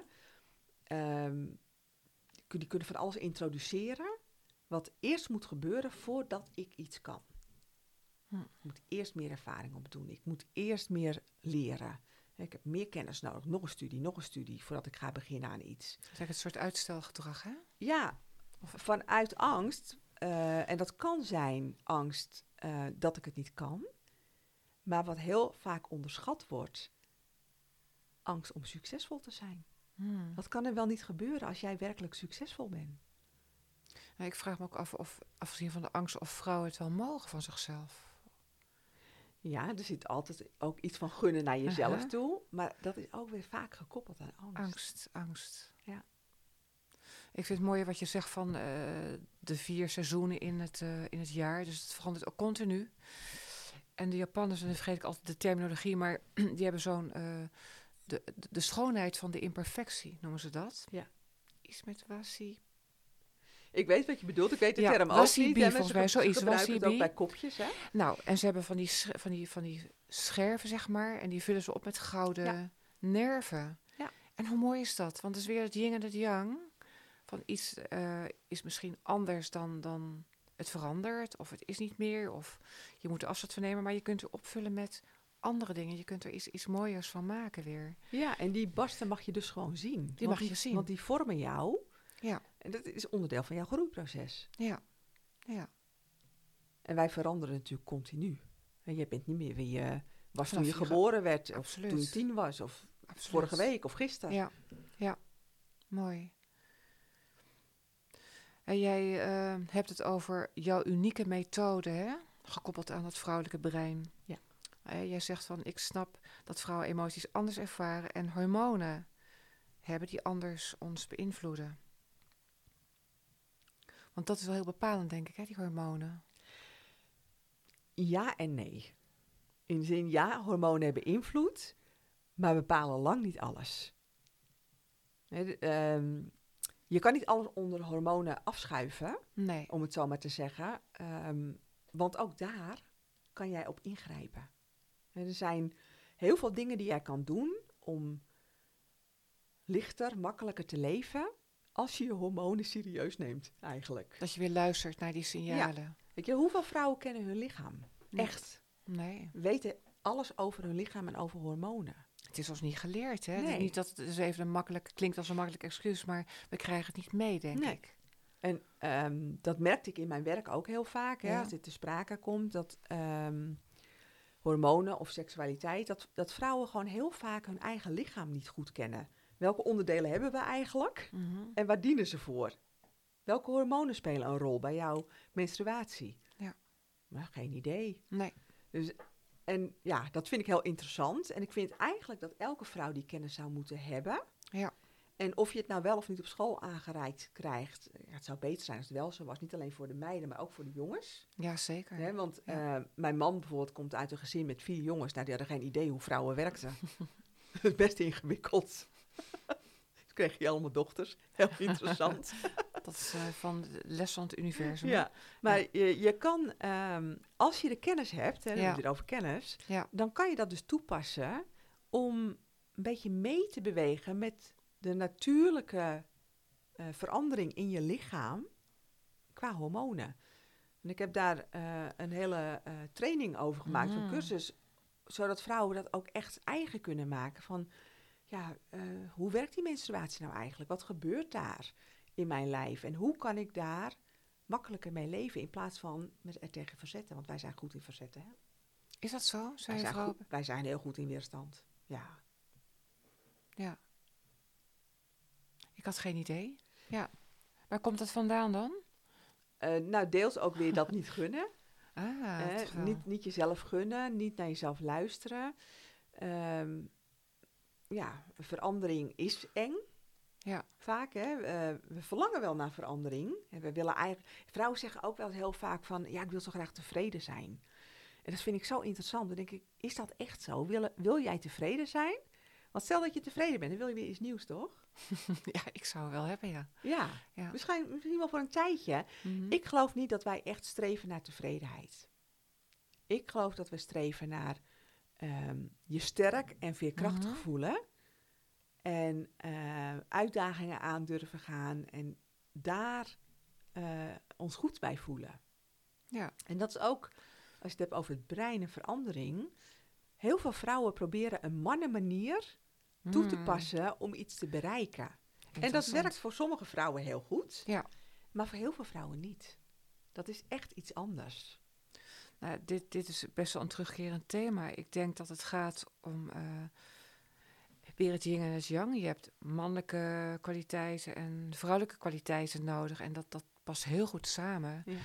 B: um, die kunnen van alles introduceren wat eerst moet gebeuren voordat ik iets kan. Hm. Ik moet eerst meer ervaring opdoen. Ik moet eerst meer leren. Ik heb meer kennis nodig. Nog een studie, nog een studie voordat ik ga beginnen aan iets.
A: Dat is eigenlijk een soort uitstelgedrag, hè?
B: Ja, of vanuit angst. Uh, en dat kan zijn angst uh, dat ik het niet kan. Maar wat heel vaak onderschat wordt, angst om succesvol te zijn. Hmm. Dat kan er wel niet gebeuren als jij werkelijk succesvol bent.
A: Nou, ik vraag me ook af of, afgezien van de angst, of vrouwen het wel mogen van zichzelf.
B: Ja, er zit altijd ook iets van gunnen naar jezelf
A: uh-huh.
B: toe. Maar dat is ook weer vaak gekoppeld aan angst.
A: Angst, angst.
B: Ja.
A: Ik vind het mooie wat je zegt van uh, de vier seizoenen in het, uh, in het jaar. Dus het verandert ook continu. En de Japanners, en dan vergeet ik altijd de terminologie, maar die hebben zo'n... Uh, de, de schoonheid van de imperfectie, noemen ze dat.
B: Ja.
A: Iets met wasi.
B: Ik weet wat je bedoelt. Ik weet de
A: ja,
B: term ook niet.
A: Ja, volgens mij zoiets.
B: Gebruiken het ook bij kopjes, hè?
A: Nou, en ze hebben van die, sch- van, die, van die scherven, zeg maar. En die vullen ze op met gouden ja. nerven.
B: Ja.
A: En hoe mooi is dat? Want het is weer het yin en het yang. Van iets uh, is misschien anders dan, dan het verandert. Of het is niet meer. Of je moet er afstand van nemen. Maar je kunt er opvullen met andere dingen. Je kunt er iets, iets mooiers van maken weer.
B: Ja, en die barsten mag je dus gewoon zien.
A: Die
B: Want
A: mag
B: die,
A: je zien.
B: Want die vormen jou.
A: Ja,
B: En dat is onderdeel van jouw groeiproces.
A: ja, ja.
B: En wij veranderen natuurlijk continu. En je bent niet meer wie je was toen
A: Vanaf
B: je
A: je ge-
B: geboren werd. Of
A: Absoluut.
B: toen je tien was. Of
A: Absoluut.
B: vorige week of gisteren.
A: Ja, ja. Mooi. En jij eh, hebt het over jouw unieke methode, hè? Gekoppeld aan het vrouwelijke brein.
B: Ja.
A: Eh, jij zegt van, ik snap dat vrouwen emoties anders ervaren en hormonen hebben die anders ons beïnvloeden. Want dat is wel heel bepalend, denk ik, hè, die hormonen.
B: Ja en nee. In de zin, ja, hormonen hebben invloed, maar bepalen lang niet alles. Hè, de- ehm, je kan niet alles onder hormonen afschuiven,
A: Nee.
B: om het zo maar te zeggen. Ehm, want ook daar kan jij op ingrijpen. Hè, er zijn heel veel dingen die jij kan doen om lichter, makkelijker te leven, als je je hormonen serieus neemt, eigenlijk.
A: Dat je weer luistert naar die signalen.
B: Weet je, hoeveel vrouwen kennen hun lichaam?
A: Nee.
B: Echt.
A: Nee.
B: Weten alles over hun lichaam en over hormonen.
A: Het is ons niet geleerd, hè? Het is
B: Nee.
A: niet dat het is even een makkelijk, klinkt als een makkelijk excuus, maar we krijgen het niet mee, denk
B: Nee.
A: ik.
B: En ehm, dat merkte ik in mijn werk ook heel vaak. Hè,
A: Ja.
B: als dit te sprake komt, dat ehm, hormonen of seksualiteit, dat, dat vrouwen gewoon heel vaak hun eigen lichaam niet goed kennen. Welke onderdelen hebben we eigenlijk
A: Mhm.
B: en waar dienen ze voor? Welke hormonen spelen een rol bij jouw menstruatie?
A: Ja.
B: Maar geen idee.
A: Nee.
B: Dus, en ja, dat vind ik heel interessant. En ik vind eigenlijk dat elke vrouw die kennis zou moeten hebben.
A: Ja.
B: En of je het nou wel of niet op school aangereikt krijgt, ja, het zou beter zijn als het wel zo was. Niet alleen voor de meiden, maar ook voor de jongens.
A: Ja, zeker.
B: Hè, want
A: Ja.
B: eh, mijn man bijvoorbeeld komt uit een gezin met vier jongens. Nou, die hadden geen idee hoe vrouwen werkten. Dat is best ingewikkeld. Toen kreeg je allemaal dochters. Heel interessant.
A: Dat is eh, van de les van het universum.
B: Ja, maar je, je kan, ehm, als je de kennis hebt, hè, dan
A: Ja.
B: hebben we het over kennis,
A: Ja.
B: dan kan je dat dus toepassen om een beetje mee te bewegen met de natuurlijke eh, verandering in je lichaam qua hormonen. En ik heb daar eh, een hele eh, training over gemaakt,
A: Mm.
B: een cursus, zodat vrouwen dat ook echt eigen kunnen maken. Van, ja, eh, hoe werkt die menstruatie nou eigenlijk? Wat gebeurt daar in mijn lijf? En hoe kan ik daar makkelijker mee leven in plaats van met er tegen verzetten? Want wij zijn goed in verzetten, hè?
A: Is dat zo?
B: Wij
A: Zijn je
B: zijn,
A: vrouw?
B: goed- wij zijn heel goed in weerstand. Ja.
A: Ja. Ik had geen idee. Ja. Waar komt dat vandaan dan?
B: Eh, nou, deels ook weer dat niet gunnen.
A: Ah,
B: hè?
A: toch wel.
B: Niet, niet jezelf gunnen, niet naar jezelf luisteren. Ehm, ja, verandering is eng.
A: Ja.
B: Vaak, hè. Eh, we verlangen wel naar verandering. En we willen eigenlijk... Vrouwen zeggen ook wel heel vaak van, ja, ik wil zo graag tevreden zijn. En dat vind ik zo interessant. Dan denk ik, is dat echt zo? Wil, wil jij tevreden zijn? Want stel dat je tevreden bent, dan wil je weer iets nieuws, toch?
A: Ja, ik zou het wel hebben, ja.
B: Ja,
A: Ja.
B: misschien, misschien wel voor een tijdje.
A: Mhm.
B: Ik geloof niet dat wij echt streven naar tevredenheid. Ik geloof dat we streven naar ehm, je sterk en veerkrachtig
A: Mhm.
B: voelen. En eh, uitdagingen aan durven gaan. En daar eh, ons goed bij voelen.
A: Ja.
B: En dat is ook, als je het hebt over het brein en verandering. Heel veel vrouwen proberen een mannenmanier toe te
A: Mm.
B: passen om iets te bereiken. En dat
A: Interessant.
B: werkt voor sommige vrouwen heel goed.
A: Ja.
B: Maar voor heel veel vrouwen niet. Dat is echt iets anders.
A: Nou, dit, dit is best wel een terugkerend thema. Ik denk dat het gaat om eh weer het yin en het yang. Je hebt mannelijke kwaliteiten en vrouwelijke kwaliteiten nodig. En dat, dat past heel goed samen.
B: Ja.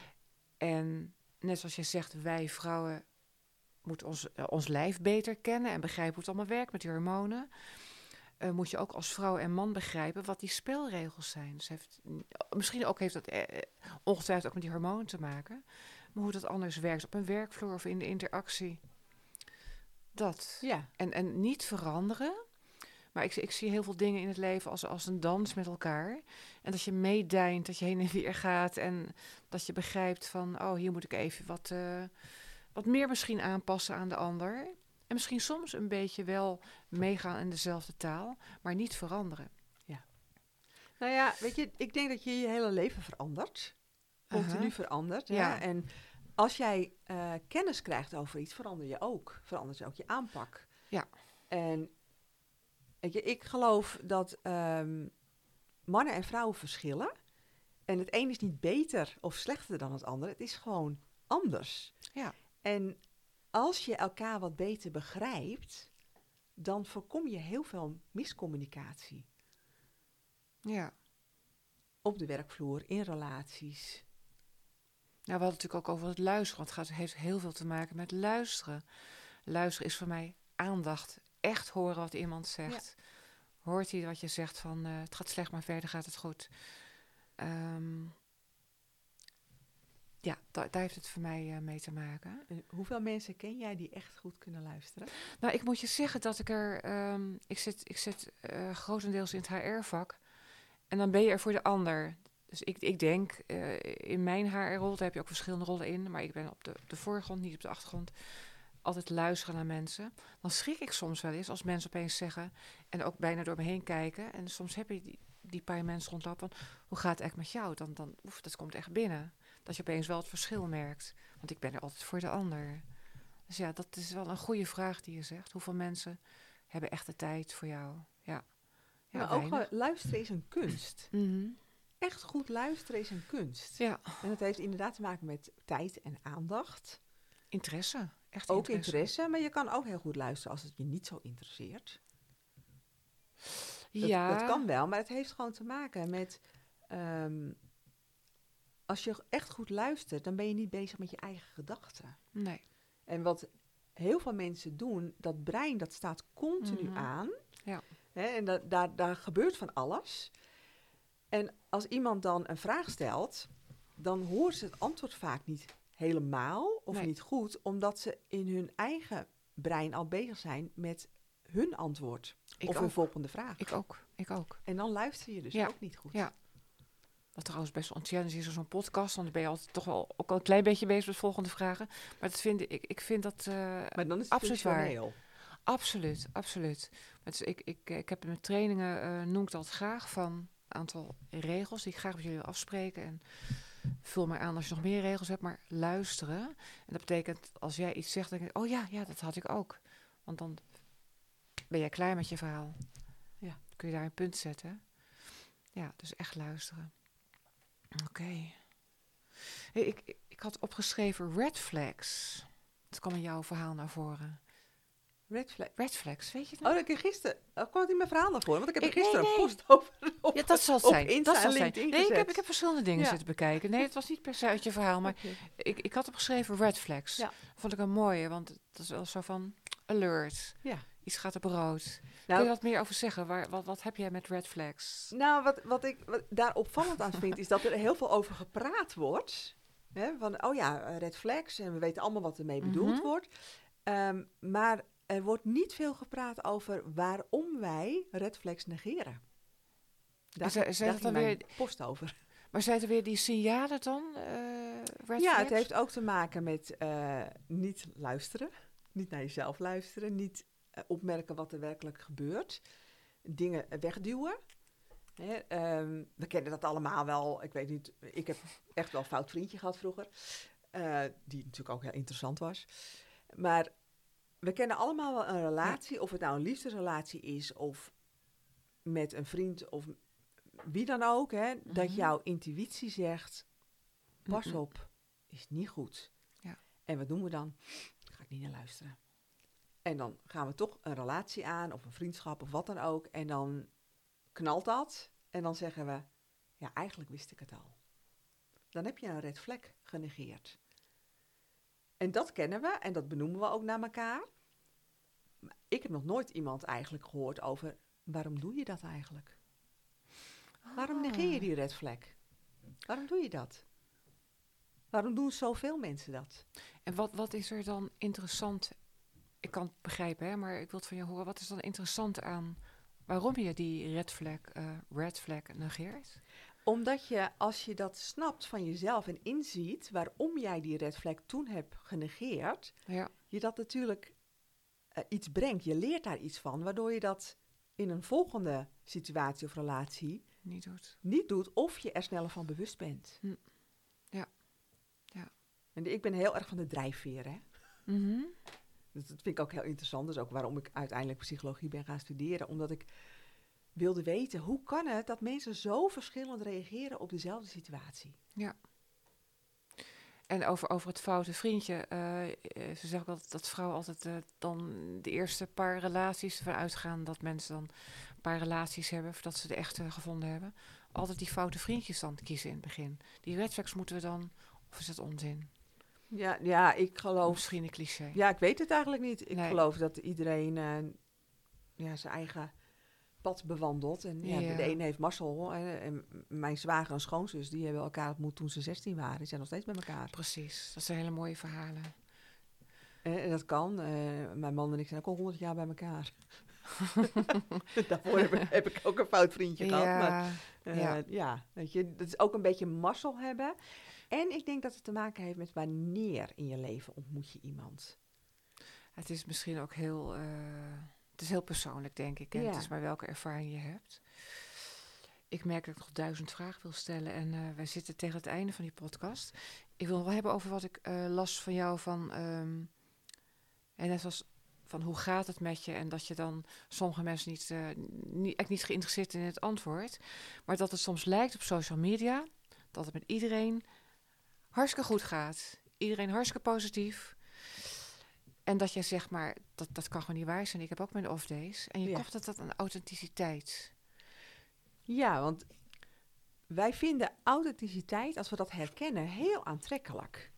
A: En net zoals je zegt, wij vrouwen moeten ons, eh, ons lijf beter kennen en begrijpen hoe het allemaal werkt met die hormonen. Eh, moet je ook als vrouw en man begrijpen wat die spelregels zijn. Dus heeft, misschien ook heeft dat eh, ongetwijfeld ook met die hormonen te maken. Maar hoe dat anders werkt op een werkvloer of in de interactie. Dat.
B: Ja.
A: En, en niet veranderen. Maar ik, ik zie heel veel dingen in het leven als, als een dans met elkaar. En dat je meedijnt, dat je heen en weer gaat. En dat je begrijpt van, oh, hier moet ik even wat, uh, wat meer misschien aanpassen aan de ander. En misschien soms een beetje wel meegaan in dezelfde taal, maar niet veranderen.
B: Nou ja, weet je, ik denk dat je je hele leven verandert. Continu
A: Aha.
B: verandert. Hè?
A: Ja.
B: En als jij uh, kennis krijgt over iets, verander je ook. Verandert ook je aanpak.
A: Ja.
B: En weet je, ik geloof dat um, mannen en vrouwen verschillen. En het een is niet beter of slechter dan het andere. Het is gewoon anders.
A: Ja.
B: En als je elkaar wat beter begrijpt, dan voorkom je heel veel miscommunicatie.
A: Ja.
B: Op de werkvloer, in relaties.
A: Nou, we hadden het natuurlijk ook over het luisteren. Want het gaat, heeft heel veel te maken met luisteren. Luisteren is voor mij aandacht. Echt horen wat iemand zegt. Ja. Hoort hij wat je zegt van uh, het gaat slecht, maar verder gaat het goed. Um, ja, da- daar heeft het voor mij uh, mee te maken.
B: En hoeveel mensen ken jij die echt goed kunnen luisteren?
A: Nou, ik moet je zeggen dat ik er... Um, ik zit, ik zit uh, grotendeels in het H R-vak. En dan ben je er voor de ander. Dus ik, ik denk, uh, in mijn H R-rol, daar heb je ook verschillende rollen in. Maar ik ben op de, de voorgrond, niet op de achtergrond. Altijd luisteren naar mensen. Dan schrik ik soms wel eens als mensen opeens zeggen... en ook bijna door me heen kijken. En soms heb je die, die paar mensen rondlopen van... hoe gaat het echt met jou? Dan, dan, oef, dat komt echt binnen. Dat je opeens wel het verschil merkt. Want ik ben er altijd voor de ander. Dus ja, dat is wel een goede vraag die je zegt. Hoeveel mensen hebben echt de tijd voor jou? Ja, ja
B: maar ook uh, luisteren is een kunst.
A: Mm-hmm.
B: Echt goed luisteren is een kunst.
A: Ja.
B: En dat heeft inderdaad te maken met tijd en aandacht.
A: Interesse. Echt
B: ook
A: interesse.
B: interesse, maar je kan ook heel goed luisteren als het je niet zo interesseert. Dat,
A: ja.
B: dat kan wel, maar het heeft gewoon te maken met... Um, als je echt goed luistert, dan ben je niet bezig met je eigen gedachten.
A: Nee.
B: En wat heel veel mensen doen, dat brein dat staat continu
A: mm-hmm.
B: aan.
A: Ja.
B: Hè, en dat, daar, daar gebeurt van alles. En als iemand dan een vraag stelt, dan horen ze het antwoord vaak niet helemaal of
A: nee.
B: niet goed, omdat ze in hun eigen brein al bezig zijn met hun antwoord
A: Ik
B: of
A: ook.
B: hun volgende vraag.
A: Ik ook, ik ook.
B: En dan luister je dus
A: ja.
B: ook niet goed.
A: Ja. Wat trouwens best wel een challenge is, zo'n podcast. Want dan ben je altijd toch wel ook al een klein beetje bezig met volgende vragen. Maar dat vind ik, ik vind dat uh,
B: maar dan is het
A: absoluut waar. Absoluut, absoluut. Dus ik, ik, ik heb in mijn trainingen, uh, noem ik dat graag, van een aantal regels die ik graag met jullie wil afspreken. En vul maar aan als je nog meer regels hebt, maar luisteren. En dat betekent, als jij iets zegt, dan denk ik, oh ja, ja, dat had ik ook. Want dan ben jij klaar met je verhaal.
B: Ja.
A: Dan kun je daar een punt zetten. Ja, dus echt luisteren. Oké. Okay. Hey, ik, ik, ik had opgeschreven red flags. Dat kwam in jouw verhaal naar voren.
B: Red flags?
A: Red flags, weet je het?
B: Oh, dat ik gisteren... Oh, kwam het in mijn verhaal naar voren? Want ik heb
A: ik,
B: er gisteren
A: nee, nee.
B: een post over op,
A: ja, dat zal het
B: op
A: zijn.
B: Insta
A: dat zal
B: en
A: zijn.
B: LinkedIn
A: Nee, ik
B: gezet.
A: heb, ik heb verschillende dingen
B: ja.
A: zitten bekijken. Nee, het was niet per se uit je verhaal, maar
B: okay.
A: ik, ik had opgeschreven red flags.
B: Ja.
A: Vond ik een mooie, want het is wel zo van alert.
B: Ja.
A: Iets gaat op rood.
B: Nou,
A: kun je wat meer over zeggen? Waar, wat, wat heb jij met red flags?
B: Nou, wat, wat ik wat daar opvallend aan vind, is dat er heel veel over gepraat wordt. Hè, van, oh ja, red flags. En we weten allemaal wat ermee bedoeld
A: Mm-hmm.
B: wordt. Um, maar er wordt niet veel gepraat over waarom wij red flags negeren. Daar,
A: zij, zij
B: daar ging
A: dan
B: mijn
A: weer,
B: post over.
A: Maar zijn er weer die signalen dan? Uh, red
B: ja,
A: flags?
B: het heeft ook te maken met uh, niet luisteren. Niet naar jezelf luisteren. Niet uh, opmerken wat er werkelijk gebeurt. Dingen wegduwen. Hè, um, we kennen dat allemaal wel. Ik weet niet, ik heb echt wel een fout vriendje gehad vroeger. Uh, die natuurlijk ook heel interessant was. Maar we kennen allemaal wel een relatie. Ja. Of het nou een liefdesrelatie is of met een vriend of wie dan ook. Hè, mm-hmm. Dat jouw intuïtie zegt, pas mm-mm. op, is niet goed.
A: Ja.
B: En wat doen we dan? Daar ga ik niet naar luisteren. En dan gaan we toch een relatie aan of een vriendschap of wat dan ook. En dan knalt dat. En dan zeggen we, ja, eigenlijk wist ik het al. Dan heb je een red flag genegeerd. En dat kennen we en dat benoemen we ook naar elkaar. Maar ik heb nog nooit iemand eigenlijk gehoord over, waarom doe je dat eigenlijk? Oh. Waarom negeer je die red flag? Waarom doe je dat? Waarom doen zoveel mensen dat?
A: En wat, wat is er dan interessant? Ik kan het begrijpen, hè, maar ik wil het van je horen. Wat is dan interessant aan waarom je die red flag, uh, red flag negeert?
B: Omdat je, als je dat snapt van jezelf en inziet waarom jij die red flag toen hebt genegeerd,
A: ja.
B: je dat natuurlijk uh, iets brengt. Je leert daar iets van, waardoor je dat in een volgende situatie of relatie
A: niet doet.
B: Niet doet of je er sneller van bewust bent.
A: Hm. Ja. Ja.
B: En ik ben heel erg van de drijfveer, hè.
A: Mm-hmm.
B: Dus dat vind ik ook heel interessant. Dat is ook waarom ik uiteindelijk psychologie ben gaan studeren. Omdat ik wilde weten, hoe kan het dat mensen zo verschillend reageren op dezelfde situatie?
A: Ja. En over, over het foute vriendje. Uh, ze zeggen altijd dat vrouwen altijd uh, dan de eerste paar relaties ervan uitgaan dat mensen dan een paar relaties hebben voordat ze de echte gevonden hebben. Altijd die foute vriendjes dan kiezen in het begin. Die red flags moeten we dan, of is dat onzin?
B: Ja, ja, ik geloof...
A: Misschien een cliché.
B: Ja, ik weet het eigenlijk niet. Ik
A: Nee.
B: geloof dat iedereen uh, ja, zijn eigen pad bewandelt. En ja,
A: Ja.
B: de een heeft Marcel en, en mijn zwager en schoonzus, die hebben elkaar ontmoet toen ze zestien waren. Die zijn nog steeds bij elkaar.
A: Precies, dat zijn hele mooie verhalen.
B: En, en dat kan. Uh, mijn man en ik zijn ook al honderd jaar bij elkaar. Daarvoor heb ik, heb ik ook een fout vriendje
A: Ja.
B: gehad. Maar uh,
A: ja.
B: ja, weet je, dat is ook een beetje mazzel hebben. En ik denk dat het te maken heeft met wanneer in je leven ontmoet je iemand.
A: Het is misschien ook heel, uh, het is heel persoonlijk, denk ik. En
B: Ja.
A: het is maar welke ervaring je hebt. Ik merk dat ik nog duizend vragen wil stellen. En uh, wij zitten tegen het einde van die podcast. Ik wil wel hebben over wat ik uh, las van jou van... Um, en net was van hoe gaat het met je? En dat je dan sommige mensen niet, uh, niet, echt niet geïnteresseerd in het antwoord. Maar dat het soms lijkt op social media. Dat het met iedereen hartstikke goed gaat. Iedereen hartstikke positief. En dat je zegt maar, dat, dat kan gewoon niet waar zijn. Ik heb ook mijn off days. En je
B: Ja.
A: koppelt dat aan authenticiteit.
B: Ja, want wij vinden authenticiteit, als we dat herkennen, heel aantrekkelijk.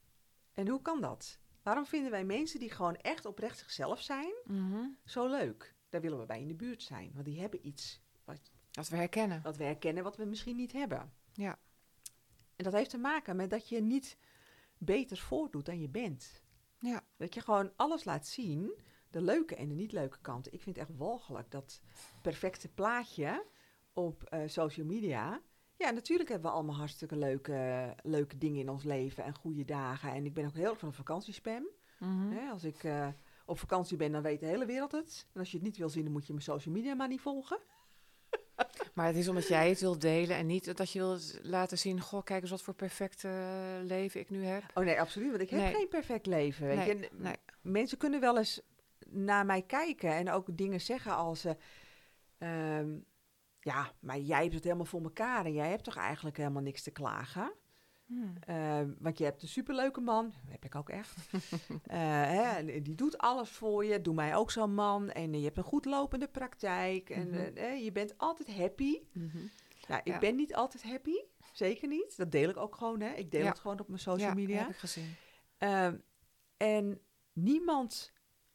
B: En hoe kan dat? Waarom vinden wij mensen die gewoon echt oprecht zichzelf zijn,
A: Mm-hmm.
B: zo leuk? Daar willen we bij in de buurt zijn, want die hebben iets wat,
A: Dat we herkennen.
B: wat we herkennen wat we misschien niet hebben.
A: Ja.
B: En dat heeft te maken met dat je niet beter voordoet dan je bent.
A: Ja.
B: Dat je gewoon alles laat zien, de leuke en de niet leuke kanten. Ik vind het echt walgelijk, dat perfecte plaatje op uh, social media. Ja, natuurlijk hebben we allemaal hartstikke leuke, leuke dingen in ons leven en goede dagen. En ik ben ook heel erg van een vakantiespam.
A: Mm-hmm.
B: Hè, als ik uh, op vakantie ben, dan weet de hele wereld het. En als je het niet wil zien, dan moet je mijn social media maar niet volgen.
A: Maar het is omdat jij het wilt delen en niet dat je wilt laten zien... goh, kijk eens wat voor perfect uh, leven ik nu heb.
B: Oh nee, absoluut, want ik heb
A: Nee.
B: geen perfect leven. Weet
A: Nee,
B: je?
A: nee.
B: Mensen kunnen wel eens naar mij kijken en ook dingen zeggen als... Uh, um, ja, maar jij hebt het helemaal voor elkaar en jij hebt toch eigenlijk helemaal niks te klagen?
A: Hmm.
B: Uh, want je hebt een superleuke man, dat heb ik ook echt. uh, hè, die doet alles voor je, doe mij ook zo'n man. En uh, je hebt een goed lopende praktijk en
A: Mm-hmm.
B: uh, je bent altijd happy.
A: Mm-hmm.
B: Nou, ik
A: Ja.
B: ben niet altijd happy, zeker niet. Dat deel ik ook gewoon, hè. Ik deel
A: Ja.
B: het gewoon op mijn social
A: Ja,
B: media.
A: heb ik gezien.
B: Uh, en niemand,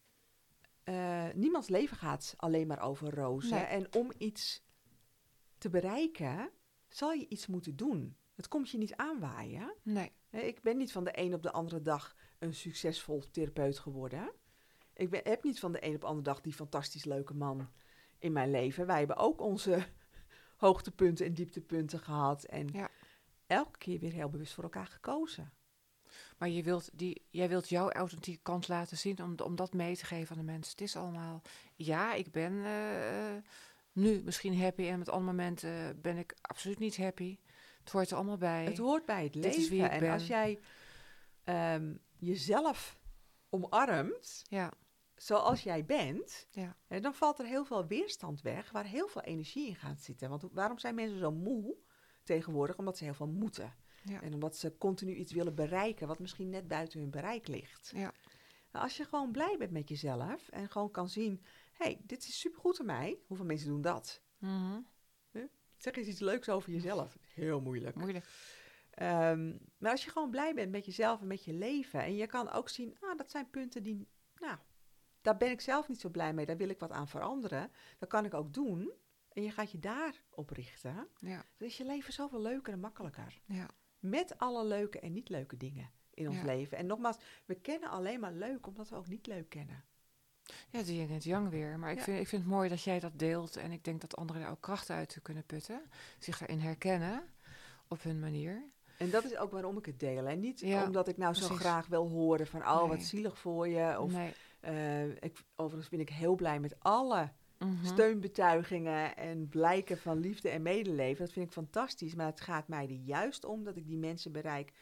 B: uh, niemands leven gaat alleen maar over rozen.
A: Nee.
B: En om iets te bereiken, zal je iets moeten doen. Het komt je niet aanwaaien.
A: Nee.
B: Ik ben niet van de een op de andere dag een succesvol therapeut geworden. Ik ben, heb niet van de een op de andere dag die fantastisch leuke man in mijn leven. Wij hebben ook onze hoogtepunten en dieptepunten gehad. En
A: Ja.
B: elke keer weer heel bewust voor elkaar gekozen.
A: Maar je wilt die, jij wilt jouw authentieke kant laten zien om, om dat mee te geven aan de mensen. Het is allemaal, ja, ik ben uh, nu misschien happy en met andere momenten uh, ben ik absoluut niet happy. Het hoort er allemaal bij.
B: Het hoort bij het
A: Dit
B: leven.
A: is wie ik
B: en
A: ben.
B: als jij um, jezelf omarmt,
A: Ja.
B: zoals jij bent,
A: Ja.
B: hè, dan valt er heel veel weerstand weg, waar heel veel energie in gaat zitten. Want waarom zijn mensen zo moe tegenwoordig? Omdat ze heel veel moeten.
A: Ja.
B: En omdat ze continu iets willen bereiken, wat misschien net buiten hun bereik ligt.
A: Ja.
B: Nou, als je gewoon blij bent met jezelf en gewoon kan zien, hé, hey, dit is supergoed aan mij. Hoeveel mensen doen dat?
A: Mm-hmm.
B: Zeg eens iets leuks over jezelf. Heel moeilijk.
A: Moeilijk.
B: Um, maar als je gewoon blij bent met jezelf en met je leven. En je kan ook zien, ah, dat zijn punten die, nou, daar ben ik zelf niet zo blij mee. Daar wil ik wat aan veranderen. Dat kan ik ook doen. En je gaat je daarop richten.
A: Ja.
B: Dan is je leven zoveel leuker en makkelijker.
A: Ja.
B: Met alle leuke en niet leuke dingen in ons
A: Ja.
B: leven. En nogmaals, we kennen alleen maar leuk omdat we ook niet leuk kennen.
A: Ja, die yin en het yang weer. Maar ik,
B: Ja.
A: vind, ik vind het mooi dat jij dat deelt. En ik denk dat anderen daar ook krachten uit kunnen putten. Zich daarin herkennen op hun manier.
B: En dat is ook waarom ik het deel. En niet
A: Ja,
B: omdat ik nou zo
A: precies.
B: graag wil horen van, oh,
A: Nee.
B: wat zielig voor je. Of,
A: nee.
B: uh, ik, overigens ben ik heel blij met alle
A: Mm-hmm.
B: steunbetuigingen en blijken van liefde en medeleven. Dat vind ik fantastisch. Maar het gaat mij er juist om dat ik die mensen bereik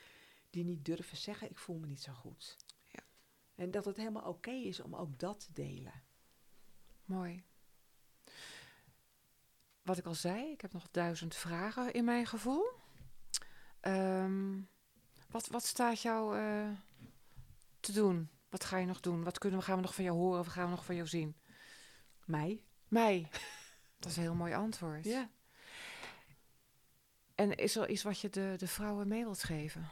B: die niet durven zeggen, ik voel me niet zo goed.
A: Ja.
B: En dat het helemaal oké is om ook dat te delen.
A: Mooi. Wat ik al zei, ik heb nog duizend vragen in mijn gevoel. Um, wat, wat staat jou uh, te doen? Wat ga je nog doen? Wat kunnen we, gaan we nog van jou horen of gaan we nog van jou zien?
B: Mij.
A: Mij. Dat is een heel mooi antwoord.
B: Ja.
A: En is er iets wat je de, de vrouwen mee wilt geven?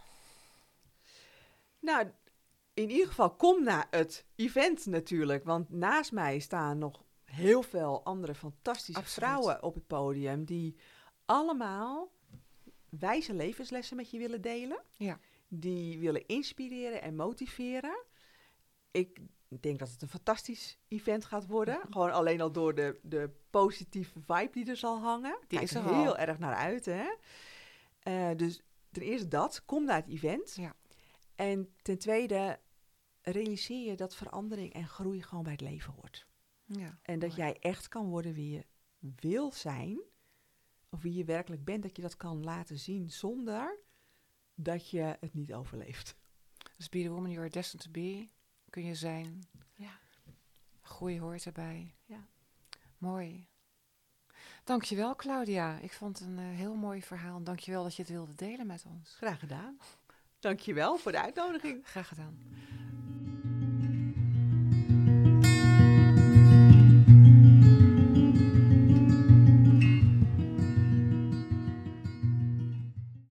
B: Nou, in ieder geval kom naar het event natuurlijk. Want naast mij staan nog heel veel andere fantastische
A: Absoluut.
B: vrouwen op het podium. Die allemaal wijze levenslessen met je willen delen.
A: Ja.
B: Die willen inspireren en motiveren. Ik denk dat het een fantastisch event gaat worden. Gewoon alleen al door de, de positieve vibe die er zal hangen.
A: Die
B: Kijk
A: is er
B: heel
A: al.
B: erg naar uit, hè. Uh, dus ten eerste dat, kom naar het event.
A: Ja.
B: En ten tweede, realiseer je dat verandering en groei gewoon bij het leven hoort.
A: Ja,
B: en dat
A: mooi.
B: jij echt kan worden wie je wil zijn. Of wie je werkelijk bent, dat je dat kan laten zien zonder dat je het niet overleeft.
A: Dus be the woman you are destined to be. Kun je zijn.
B: Ja.
A: Groei hoort erbij.
B: Ja.
A: Mooi. Dankjewel, Claudia. Ik vond het een uh, heel mooi verhaal. Dankjewel dat je het wilde delen met ons.
B: Graag gedaan. Dankjewel voor de uitnodiging.
A: Graag gedaan.